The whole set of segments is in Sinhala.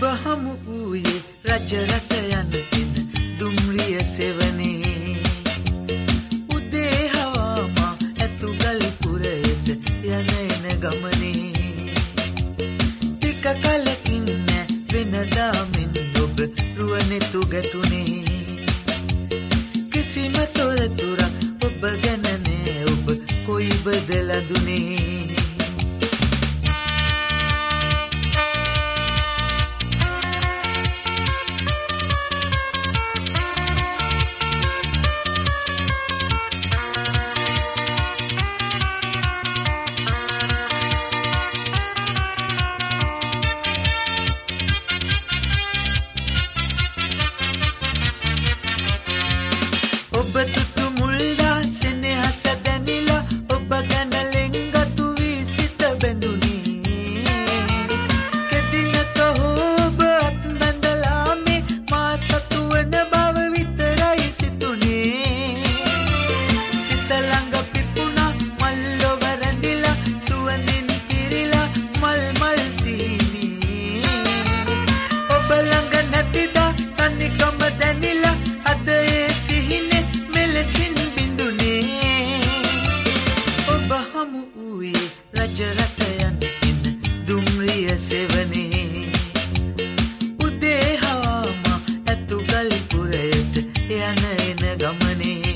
හමු වූයේ රජ රට යන දින දුම්රිය සෙවනේ උදේ හවාමා ඇතුගල් පුරයට යන එන ගමනේ ටික කලකින් වෙනදා මෙන් ඔබ රුවනෙතු ගැටුනේ කිසිම තොරතුරක් ඔබ ගැන නෑ ඔබ කොයි බදලදුනේ ඔබ තුතු මුල්ලා සෙනෙහස දැනිලා ඔබ ගැන ලෙන්ගතු වී සිත බැඳුනේ කෙදිනක ඔබ අත් බැඳලා මේ මා සතු වන බව විතරයි සිතුනේ සිත ළඟ පිපුණා මල්ලොව රැඳිලා සුවඳින් පිරීලා මල් මල් සීනී ඔබ ළඟ නැතිදා තනිකම දැනිලා අද ඒ සිහිනේ මෙලෙසින් බිඳුනේ ඔබ හමු වූයේ රජ රට යන දින දුම්රිය සෙවනේ උදේ හවාමා ඇතුගල් පුරයට යන එන ගමනේ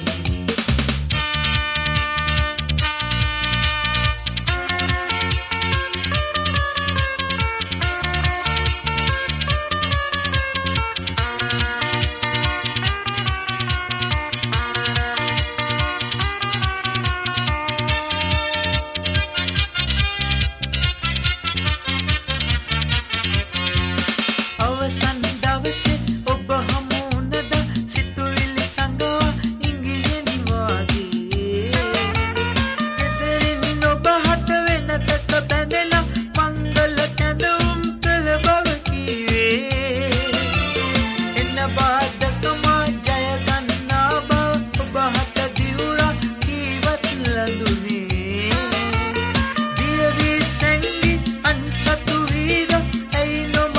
අවසන් දවසේ ඔබ හමු වුණද සිතුවිලි සංගවා ඉංගියෙන් වාගේ ගෙදරින් ඔබ හට වෙනතට බැඳලා මංගල කැඳවුම් කළ බව කීවේ එන්න බාධකම ජය ගන්නා බව ඔබ හට දිවුරා කීවත් ලඳුනේ දිය වී සැඟි අන්සතු වීද ඇයි නොම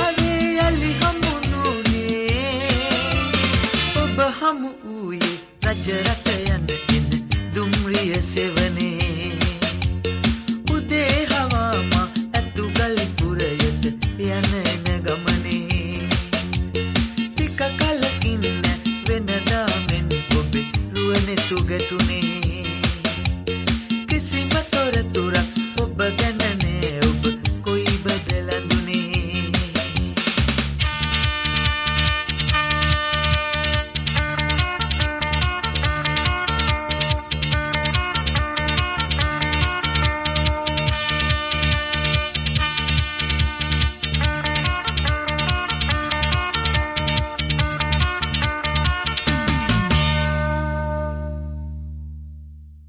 හමු වූයේ රජ රට යන දින දුම්රිය සෙවනේ උදේ හවාමා ඇතුගල් පුරයට යන එන ගමනේ ටික කලකින් වෙනදා මෙන් ඔබ රුවනෙතු ගැටුනේ